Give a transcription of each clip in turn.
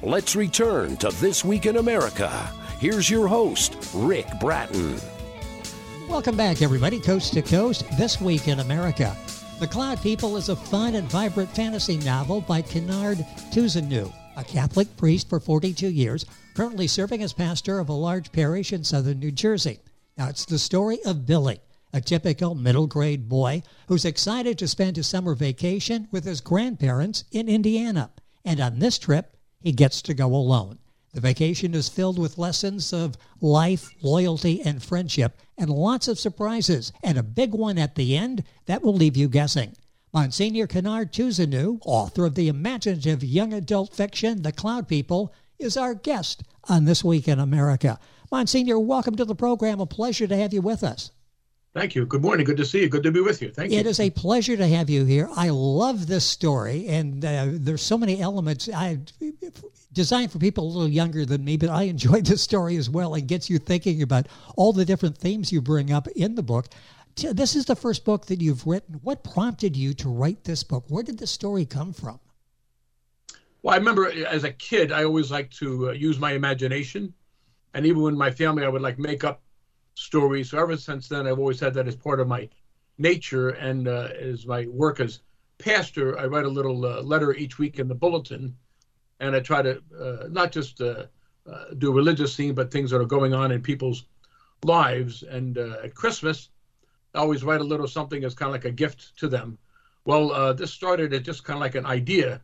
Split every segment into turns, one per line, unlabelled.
Let's return to This Week in America. Here's your host, Rick Bratton.
Welcome back, everybody, coast to coast, This Week in America. The Cloud People is a fun and vibrant fantasy novel by Kennard Tuzanu, a Catholic priest for 42 years, currently serving as pastor of a large parish in southern New Jersey. Now, it's the story of Billy, a typical middle-grade boy who's excited to spend his summer vacation with his grandparents in Indiana. And on this trip, he gets to go alone. The vacation is filled with lessons of life, loyalty, and friendship, and lots of surprises, and a big one at the end that will leave you guessing. Monsignor Kennard Tuzanu, author of the imaginative young adult fiction The Cloud People, is our guest on This Week in America. Monsignor, welcome to the program. A pleasure to have you with us.
Thank you. Good morning. Good to see you. Good to be with you. Thank you.
It is a pleasure to have you here. I love this story, and there's so many elements designed for people a little younger than me, but I enjoyed this story as well. It gets you thinking about all the different themes you bring up in the book. This is the first book that you've written. What prompted you to write this book? Where did the story come from?
Well, I remember as a kid, I always liked to use my imagination. And even in my family, I would make up stories. So ever since then, I've always had that as part of my nature. And as my work as pastor, I write a little letter each week in the bulletin. And I try to not just do a religious theme, but things that are going on in people's lives. And at Christmas, I always write a little something as kind of like a gift to them. Well, this started as just kind of like an idea.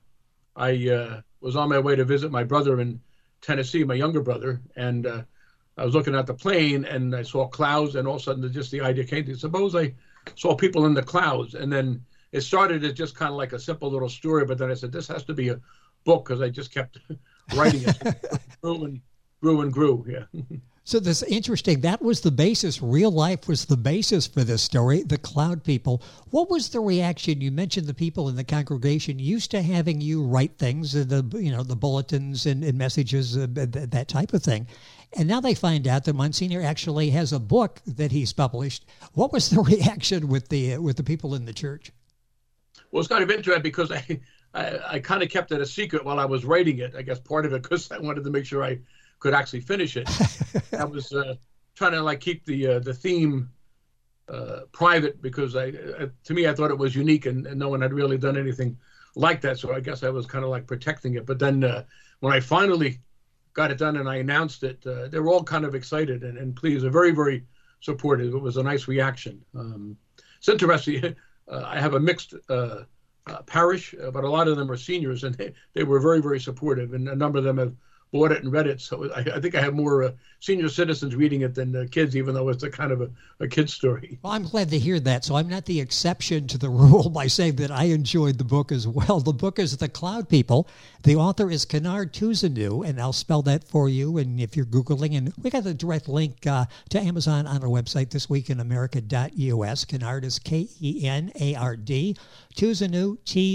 I was on my way to visit my brother in Tennessee, my younger brother, and I was looking at the plane and I saw clouds, and all of a sudden just the idea came to me. Suppose I saw people in the clouds, and then it started as just kind of like a simple little story, but then I said, this has to be a book, because I just kept writing it. It grew and grew, yeah.
So this is interesting. That was the basis. Real life was the basis for this story, The Cloud People. What was the reaction? You mentioned the people in the congregation used to having you write things, the bulletins and messages, that type of thing. And now they find out that Monsignor actually has a book that he's published. What was the reaction with the people in the church?
Well, it's kind of interesting because I kind of kept it a secret while I was writing it. I guess part of it because I wanted to make sure I could actually finish it. I was trying to keep the theme private because to me I thought it was unique and no one had really done anything like that. So I guess I was kind of protecting it. But then when I finally got it done and I announced it, they were all kind of excited and pleased. They're very, very supportive. It was a nice reaction. It's interesting. I have a mixed parish, but a lot of them are seniors, and they were very, very supportive, and a number of them have bought it and read it. So I think I have more senior citizens reading it than kids, even though it's a kind of a kid's story.
Well, I'm glad to hear that. So I'm not the exception to the rule by saying that I enjoyed the book as well. The book is The Cloud People. The author is Kennard Tuzanu, and I'll spell that for you. And if you're Googling, and we got a direct link to Amazon on our website, thisweekinamerica.us. Kennard is Kenard. Tuzanu,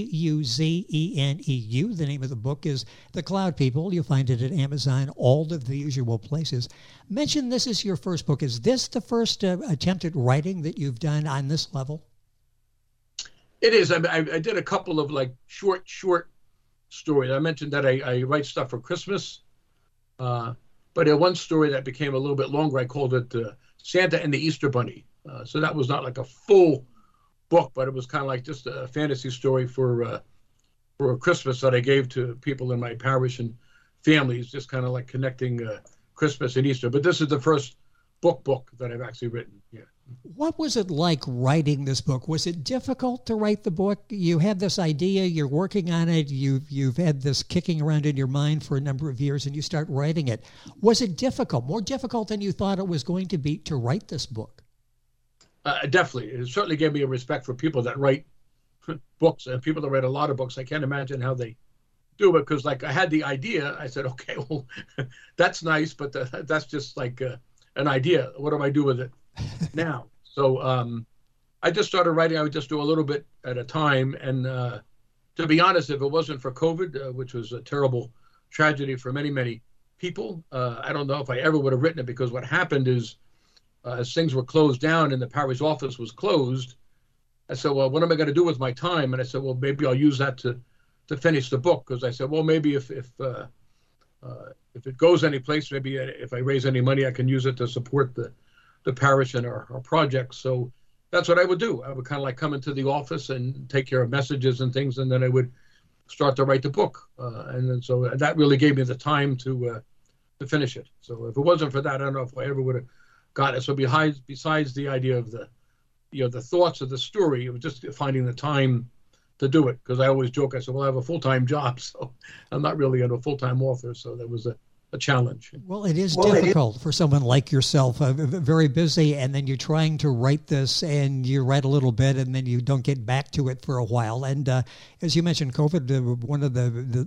Tuzeneu. The name of the book is The Cloud People. You'll find it at Amazon, all of the usual places. Mention this is your first book. Is this the first attempt at writing that you've done on this level?
It is. I did a couple of short stories. I mentioned that I write stuff for Christmas, but in one story that became a little bit longer, I called it Santa and the Easter Bunny. So that was not a full book, but it was kind of just a fantasy story for Christmas that I gave to people in my parish and families, just kind of connecting Christmas and Easter. But this is the first book that I've actually written. Yeah.
What was it like writing this book? Was it difficult to write the book? You had this idea, you're working on it, you've had this kicking around in your mind for a number of years, and you start writing it. Was it difficult, more difficult than you thought it was going to be to write this book?
Definitely. It certainly gave me a respect for people that write books and people that write a lot of books. I can't imagine how they do it because I had the idea. I said, okay, well, that's nice, but that's just an idea. What do I do with it now? So I just started writing. I would just do a little bit at a time. And to be honest, if it wasn't for COVID, which was a terrible tragedy for many, many people, I don't know if I ever would have written it because what happened is as things were closed down and the parish office was closed, I said, well, what am I going to do with my time? And I said, well, maybe I'll use that to finish the book. Because I said, well, maybe if if it goes any place, maybe if I raise any money, I can use it to support the parish and our projects. So that's what I would do. I would kind of like come into the office and take care of messages and things, and then I would start to write the book. And then so that really gave me the time to finish it. So if it wasn't for that, I don't know if I ever would have got it. So besides the idea of the thoughts of the story, it was just finding the time to do it. Because I always joke, I said, well, I have a full-time job, so I'm not really a full-time author. So that was a challenge.
Well, it is difficult for someone like yourself, very busy, and then you're trying to write this, and you write a little bit, and then you don't get back to it for a while. And as you mentioned, COVID, one of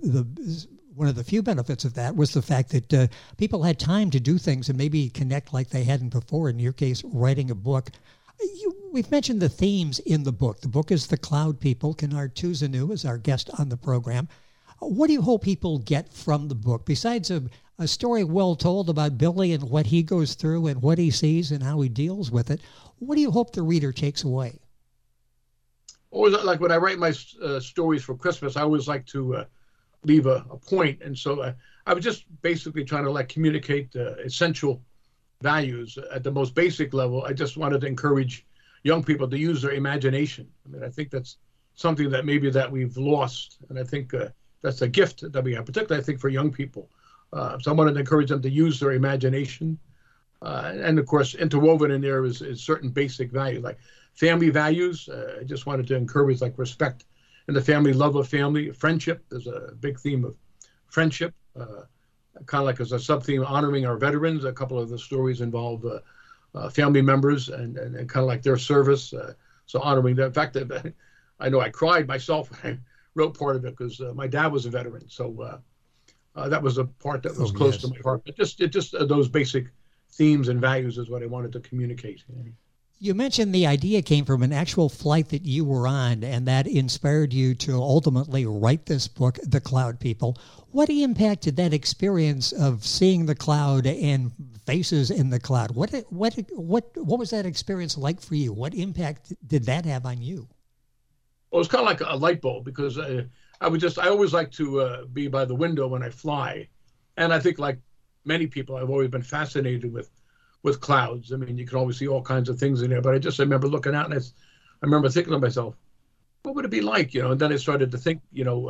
the few benefits of that was the fact that people had time to do things and maybe connect like they hadn't before. In your case, writing a book. We've mentioned the themes in the book. The book is The Cloud People. Kennard Tousigneau is our guest on the program. What do you hope people get from the book, besides a story well told about Billy and what he goes through and what he sees and how he deals with it? What do you hope the reader takes away?
Always, like when I write my stories for Christmas, I always like to leave a point. And so I was just basically trying to like communicate essential values at the most basic level. I just wanted to encourage young people to use their imagination. I mean, I think that's something that maybe that we've lost. And I think that's a gift that we have, particularly I think for young people. So I wanted to encourage them to use their imagination. And of course, interwoven in there is certain basic values, like family values. I just wanted to encourage like respect in the family, love of family, friendship. There's a big theme of friendship, kind of like as a sub-theme, honoring our veterans. A couple of the stories involve family members and kind of like their service. So honoring them. In fact, I know I cried myself when I wrote part of it because my dad was a veteran. So that was a part that was close to my heart. But just those basic themes and values is what I wanted to communicate.
You mentioned the idea came from an actual flight that you were on, and that inspired you to ultimately write this book, The Cloud People. What impact did that experience of seeing the cloud and faces in the cloud? What was that experience like for you? What impact did that have on you?
Well, it was kind of like a light bulb because I always like to be by the window when I fly, and I think like many people, I've always been fascinated with clouds. I mean, you can always see all kinds of things in there, but I remember looking out and I remember thinking to myself, what would it be like, And then I started to think,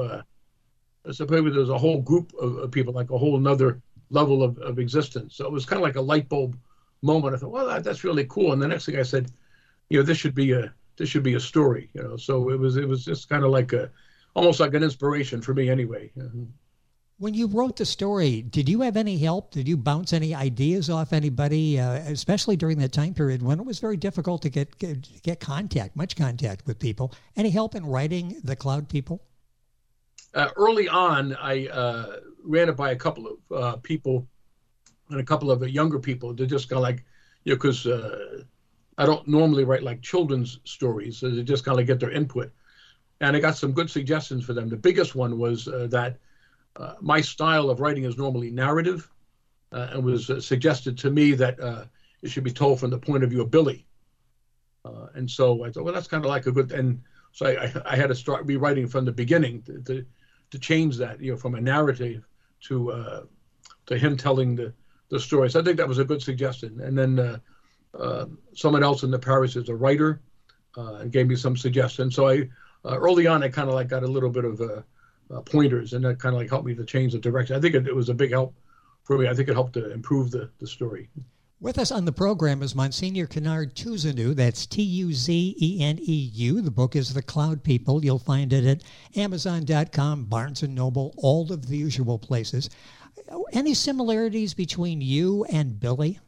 I suppose there's a whole group of people, like a whole nother level of existence. So it was kind of like a light bulb moment. I thought, well, that's really cool. And the next thing I said, this should be a story, So it was just kind of like almost like an inspiration for me anyway.
When you wrote the story, did you have any help? Did you bounce any ideas off anybody, especially during that time period when it was very difficult to get much contact with people? Any help in writing The Cloud People?
Early on, I ran it by a couple of people and a couple of the younger people to just kind of like, because I don't normally write like children's stories, so they just kind of get their input. And I got some good suggestions for them. The biggest one was that my style of writing is normally narrative, and was suggested to me that it should be told from the point of view of Billy. And so I thought, well, that's kind of like a good, and so I had to start rewriting from the beginning to change that, from a narrative to him telling the story. So I think that was a good suggestion. And then someone else in the parish is a writer and gave me some suggestions. So early on, I kind of like got a little bit of pointers, and that kind of like helped me to change the direction. I think it was a big help for me. I think it helped to improve the story.
With us on the program is Monsignor Kennard Tousigneau. That's Tuzeneu. The book is The Cloud People. You'll find it at Amazon.com, Barnes & Noble, all of the usual places. Any similarities between you and Billy?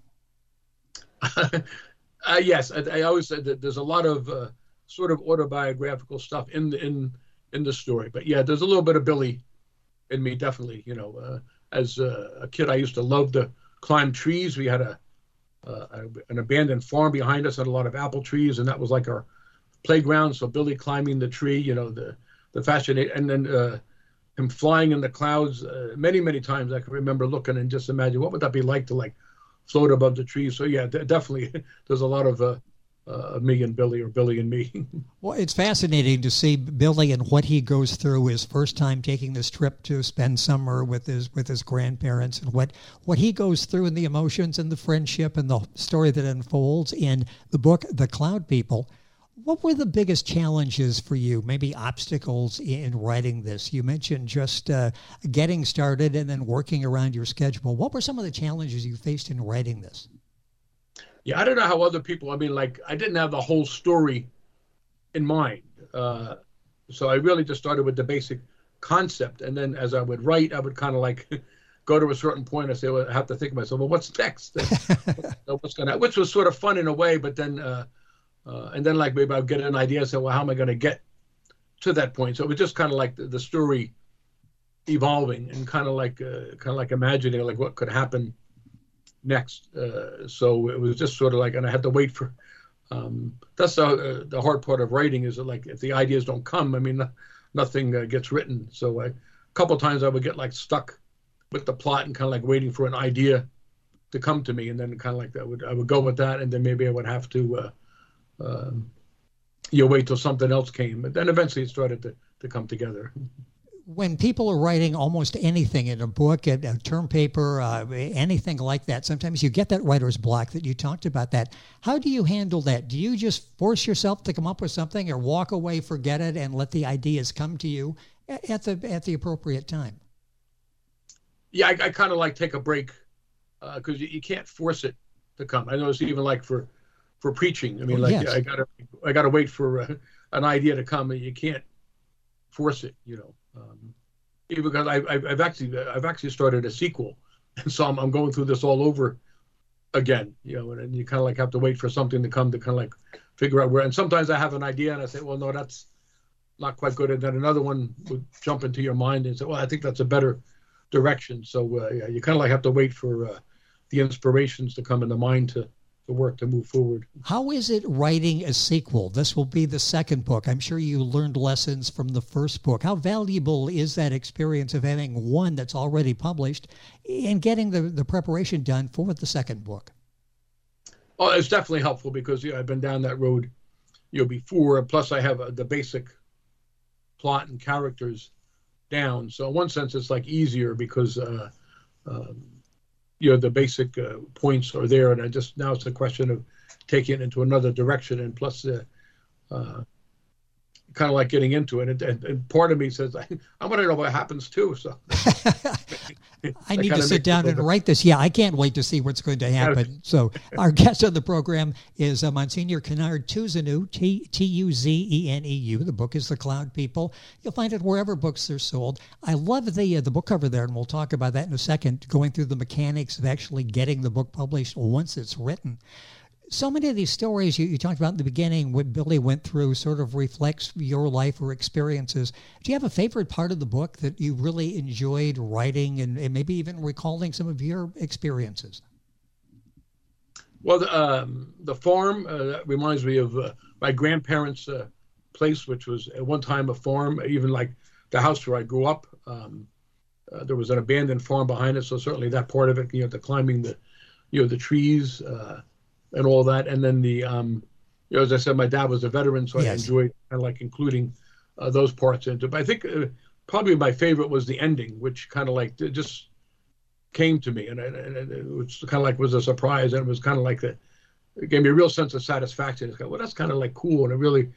Yes. I always said that there's a lot of sort of autobiographical stuff in the story. But yeah, there's a little bit of Billy in me, definitely. As a kid, I used to love to climb trees. We had an abandoned farm behind us, had a lot of apple trees, and that was like our playground. So Billy climbing the tree, the fascinate, and then him flying in the clouds. Many, many times I can remember looking and just imagine what would that be like to like float above the trees. So yeah, definitely there's a lot of me and Billy, or Billy and me.
Well, it's fascinating to see Billy and what he goes through his first time taking this trip to spend summer with his grandparents, and what he goes through, and the emotions and the friendship and the story that unfolds in the book, The Cloud People. What were the biggest challenges for you, maybe obstacles in writing this? You mentioned just getting started and then working around your schedule. What were some of the challenges you faced in writing this?
Yeah, I don't know how other people, I mean, like, I didn't have the whole story in mind. So I really just started with the basic concept. And then as I would write, I would kind of like go to a certain point and say, well, I have to think to myself, well, what's next? What's gonna, which was sort of fun in a way, but then, and then like maybe I'd get an idea and say, well, how am I going to get to that point? So it was just kind of like the story evolving and kind of like imagining like what could happen next. So it was just sort of like, and I had to wait for, that's the hard part of writing, is that like if the ideas don't come, I mean, nothing gets written. So a couple of times I would get like stuck with the plot and kind of like waiting for an idea to come to me, and then kind of like that I would go with that, and then maybe I would have to wait till something else came, but then eventually it started to come together.
When people are writing almost anything in a book, a term paper, anything like that, sometimes you get that writer's block that you talked about that. How do you handle that? Do you just force yourself to come up with something, or walk away, forget it, and let the ideas come to you at the appropriate time?
Yeah, I kind of like take a break, because you can't force it to come. I notice even like for preaching, I mean, like, yes. I gotta wait for an idea to come, and you can't force it, you know. Even because I've actually started a sequel, and so I'm going through this all over again, you know, and you kind of like have to wait for something to come to kind of like figure out where. And sometimes I have an idea and I say, well, no, that's not quite good, and then another one would jump into your mind and say, well, I think that's a better direction. So yeah, you kind of like have to wait for the inspirations to come in the mind to work to move forward.
How is it writing a sequel? This will be the second book. I'm sure you learned lessons from the first book. How valuable is that experience of having one that's already published and getting the preparation done for the second book?
Oh, it's definitely helpful, because I've been down that road, before, and plus I have the basic plot and characters down. So in one sense, it's like easier because the basic points are there, and now it's a question of taking it into another direction, and plus kind of like getting into it. And part of me says, I want to know what happens too. So
I need to sit down and write this. Yeah, I can't wait to see what's going to happen. So our guest on the program is Monsignor Kennard Tuzenu, Tuzeneu. The book is The Cloud People. You'll find it wherever books are sold. I love the book cover there, and we'll talk about that in a second, going through the mechanics of actually getting the book published once it's written. So many of these stories you talked about in the beginning, what Billy went through, sort of reflects your life or experiences. Do you have a favorite part of the book that you really enjoyed writing, and maybe even recalling some of your experiences?
Well, the farm reminds me of my grandparents' place, which was at one time a farm. Even like the house where I grew up, there was an abandoned farm behind it. So certainly that part of it, the climbing the trees, and all that. And then as I said, my dad was a veteran, so yes. I enjoyed kind of like including those parts into it. But I think probably my favorite was the ending, which kind of like it just came to me, and it was kind of like was a surprise, and it was kind of like it gave me a real sense of satisfaction. It's kind of, well, that's kind of like cool, and it really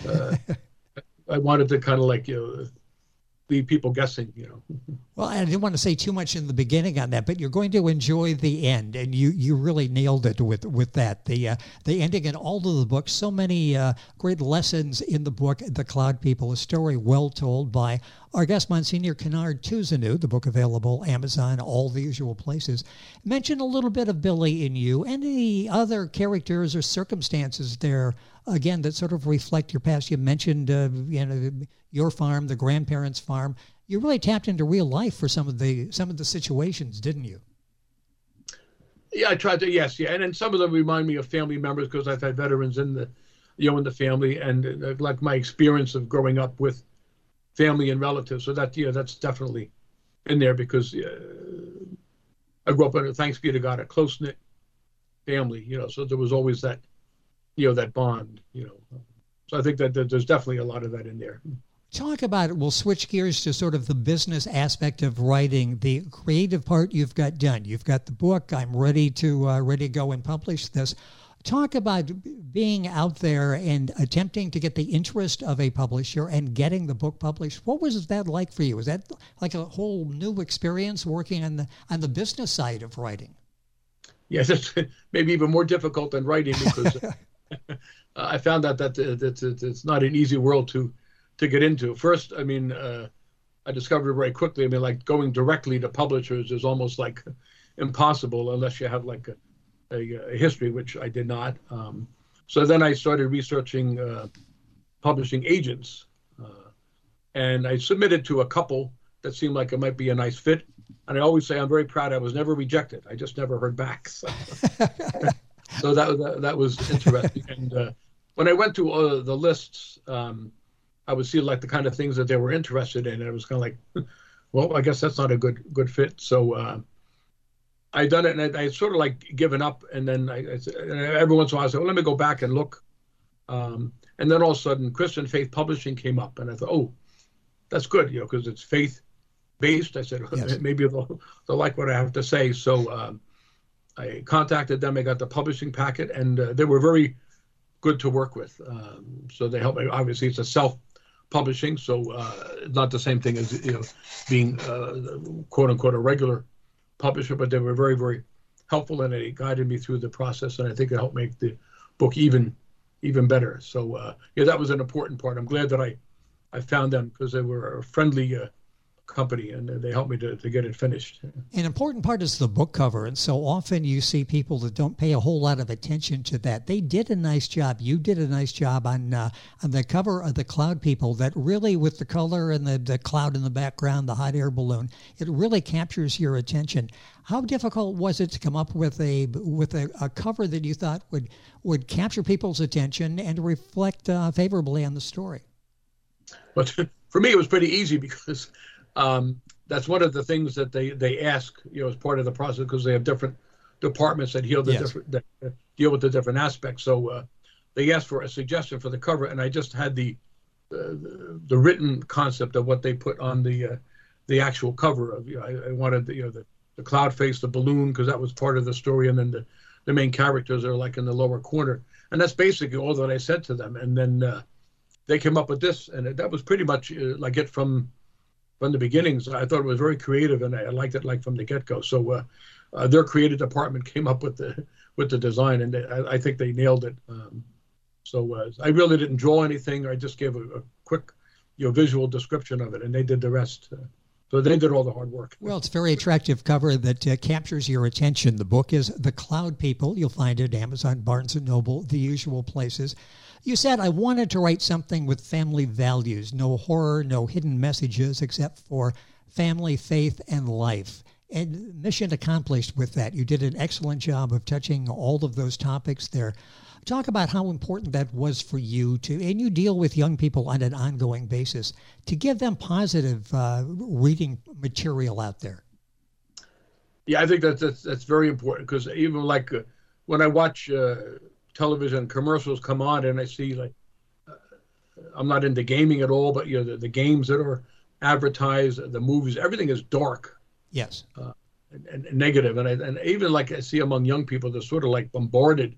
I wanted to kind of like leave people guessing,
Well, I didn't want to say too much in the beginning on that, but you're going to enjoy the end, and you really nailed it with that. The ending in all of the books, so many great lessons in the book, The Cloud People, a story well told by our guest, Monsignor Kennard Tuzenu, the book available, Amazon, all the usual places. Mention a little bit of Billy and you. Any other characters or circumstances there, again, that sort of reflect your past? You mentioned, your farm, the grandparents' farm. You really tapped into real life for some of the situations, didn't you?
Yeah, I tried to. Yes, yeah, and then some of them remind me of family members, because I've had veterans in the family, and like my experience of growing up with family and relatives. So that's definitely in there, because I grew up in, thanks be to God, a close knit family. So there was always that that bond, So I think that there's definitely a lot of that in there.
Talk about it. We'll switch gears to sort of the business aspect of writing. The creative part you've got done. You've got the book. I'm ready to go and publish this. Talk about being out there and attempting to get the interest of a publisher and getting the book published. What was that like for you? Was that like a whole new experience working on the business side of writing?
Yes, it's maybe even more difficult than writing because I found out that it's not an easy world to get into. First, I discovered very quickly, like going directly to publishers is almost like impossible unless you have like a history, which I did not. So then I started researching publishing agents, and I submitted to a couple that seemed like it might be a nice fit. And I always say I'm very proud I was never rejected. I just never heard back. So, so that was interesting. And when I went to the lists, I would see like the kind of things that they were interested in. And it was kind of like, well, I guess that's not a good fit. So I done it, and I sort of like given up. And then every once in a while I said, well, let me go back and look. And then all of a sudden, Christian Faith Publishing came up, and I thought, oh, that's good, because it's faith-based. I said, yes. Maybe they'll like what I have to say. So I contacted them. I got the publishing packet, and they were very good to work with. So they helped me. Obviously, it's a self-publishing, so not the same thing as being quote-unquote a regular publisher, but they were very, very helpful, and they guided me through the process, and I think it helped make the book even better. So that was an important part. I'm glad that I found them because they were a friendly company, and they helped me to get it finished.
An important part is the book cover, and so often you see people that don't pay a whole lot of attention to that. They did a nice job. You did a nice job on the cover of The Cloud People, that really, with the color and the cloud in the background, the hot air balloon, it really captures your attention. How difficult was it to come up with a cover that you thought would capture people's attention and reflect favorably on the story?
But for me, it was pretty easy because that's one of the things that they ask, as part of the process, because they have different departments that deal with the different aspects. So they asked for a suggestion for the cover, and I just had the written concept of what they put on the actual cover of. I wanted the cloud face, the balloon, because that was part of the story, and then the main characters are like in the lower corner, and that's basically all that I said to them. And then they came up with this, and that was pretty much like it from the beginnings. I thought it was very creative, and I liked it like from the get-go. So their creative department came up with the design, and I think they nailed it. So I really didn't draw anything. I just gave a quick visual description of it, and they did the rest. So they did all the hard work.
Well, it's a very attractive cover that captures your attention. The book is The Cloud People. You'll find it at Amazon, Barnes & Noble, the usual places. You said, I wanted to write something with family values, no horror, no hidden messages, except for family, faith, and life. And mission accomplished with that. You did an excellent job of touching all of those topics there. Talk about how important that was for you and you deal with young people on an ongoing basis, to give them positive reading material out there.
Yeah, I think that's very important, because even like when I watch television commercials come on, and I see like I'm not into gaming at all, but the games that are advertised, the movies, everything is dark.
Yes.
And negative, and even like I see among young people, they're sort of like bombarded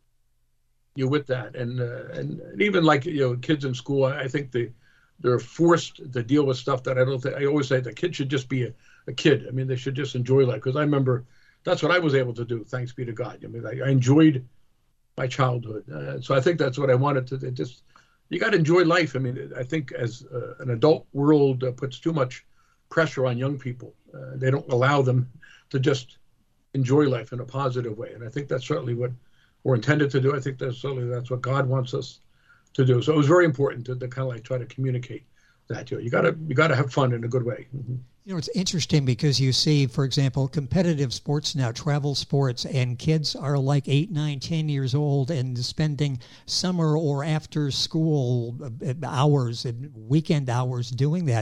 with that, and even like kids in school, I think they're forced to deal with stuff that I don't think. I always say the kid should just be a kid. They should just enjoy life, because I remember that's what I was able to do, thanks be to God. I enjoyed my childhood, so I think that's what I wanted to. You got to enjoy life. I think as an adult world puts too much pressure on young people, they don't allow them to just enjoy life in a positive way, and I think that's certainly what we're intended to do. I think that's what God wants us to do. So it was very important to kind of like try to communicate that. You gotta have fun in a good way. Mm-hmm.
It's interesting because you see, for example, competitive sports now, travel sports, and kids are like 8, 9, 10 years old and spending summer or after school hours and weekend hours doing that.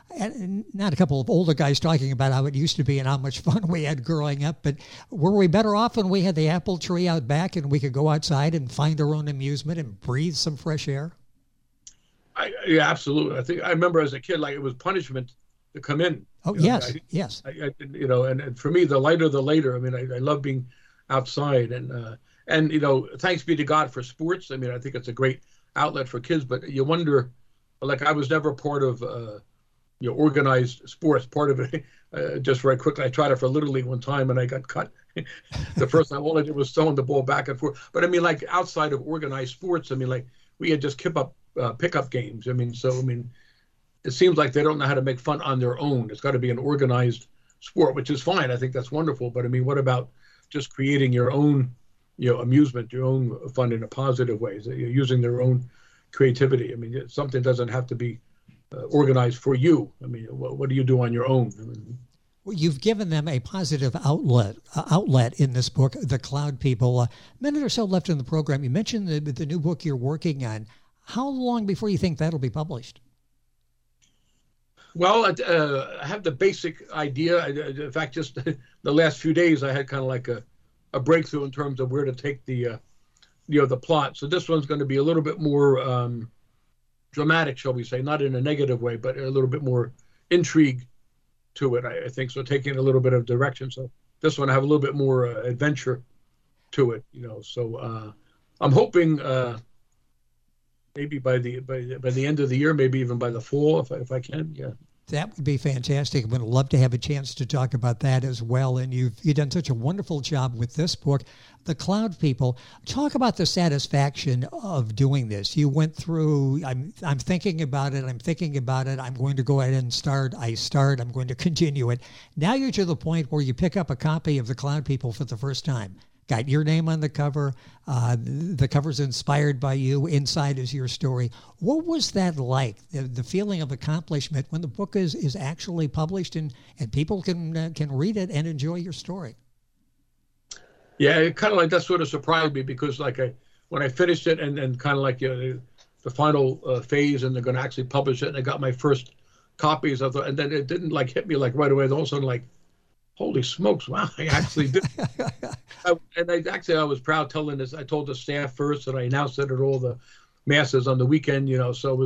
and not a couple of older guys talking about how it used to be and how much fun we had growing up, but were we better off when we had the apple tree out back and we could go outside and find our own amusement and breathe some fresh air?
Yeah, absolutely. I remember as a kid, like it was punishment to come in.
Oh, yes, yes.
And for me, the lighter, the later. I mean, I love being outside, and thanks be to God for sports. I mean, I think it's a great outlet for kids, but you wonder, like I was never part of, organized sports. Part of it, just very quickly, I tried it for Little League one time and I got cut. The first time all I did was throwing the ball back and forth. But I mean, like outside of organized sports, I mean, like we had just pickup games. I mean, it seems like they don't know how to make fun on their own. It's got to be an organized sport, which is fine. I think that's wonderful. But I mean, what about just creating your own, amusement, your own fun in a positive way, using their own creativity? I mean, something doesn't have to be organized for you. I mean, what do you do on your own? I mean,
well, you've given them a positive outlet in this book, The Cloud People. A minute or so left in the program. You mentioned the new book you're working on. How long before you think that'll be published? Well,
I have the basic idea. In fact, just the last few days, I had kind of like a breakthrough in terms of where to take the plot. So this one's going to be a little bit more dramatic, shall we say, not in a negative way, but a little bit more intrigue to it, I think. So taking a little bit of direction. So this one I have a little bit more adventure to it, So I'm hoping maybe by the end of the year, maybe even by the fall, if I can. Yeah.
That would be fantastic. I would love to have a chance to talk about that as well. And you've done such a wonderful job with this book, The Cloud People. Talk about the satisfaction of doing this. You went through, I'm thinking about it, I'm going to go ahead and start, I'm going to continue it. Now you're to the point where you pick up a copy of The Cloud People for the first time. Got your name on the cover. The cover's inspired by you. Inside is your story. What was that like? The feeling of accomplishment when the book is actually published and people can read it and enjoy your story.
Yeah, it kind of like that sort of surprised me because when I finished it and kind of like the final phase and they're going to actually publish it and I got my first copies of it and then it didn't like hit me like right away. All of a sudden like, holy smokes, wow, I actually did. I was proud telling this. I told the staff first and I announced it at all the masses on the weekend, so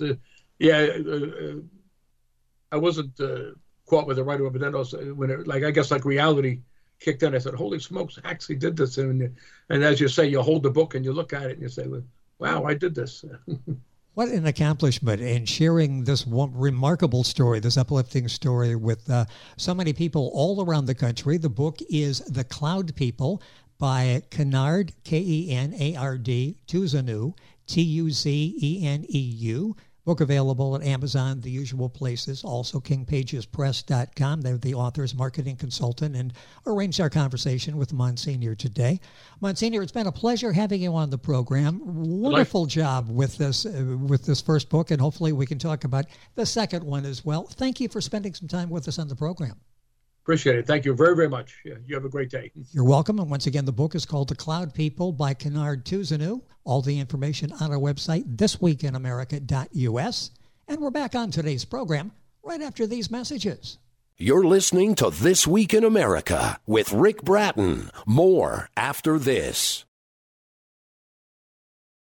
I wasn't caught with it right away, but then also when I guess reality kicked in, I said, holy smokes, I actually did this. And as you say, you hold the book and you look at it and you say, wow, I did this.
What an accomplishment in sharing this remarkable story, this uplifting story with so many people all around the country. The book is The Cloud People by Kenard, Kenard, Tuzenu, Tuzeneu. Book available at Amazon, the usual places. Also, KingPagesPress.com. They're the author's marketing consultant and arranged our conversation with Monsignor today. Monsignor, it's been a pleasure having you on the program. Wonderful job with this first book, and hopefully we can talk about the second one as well. Thank you for spending some time with us on the program.
Appreciate it. Thank you very, very much. Yeah, you have a great day.
You're welcome. And once again, the book is called The Cloud People by Kenard Tuzenu. All the information on our website, thisweekinamerica.us. And we're back on today's program right after these messages.
You're listening to This Week in America with Rick Bratton. More after this.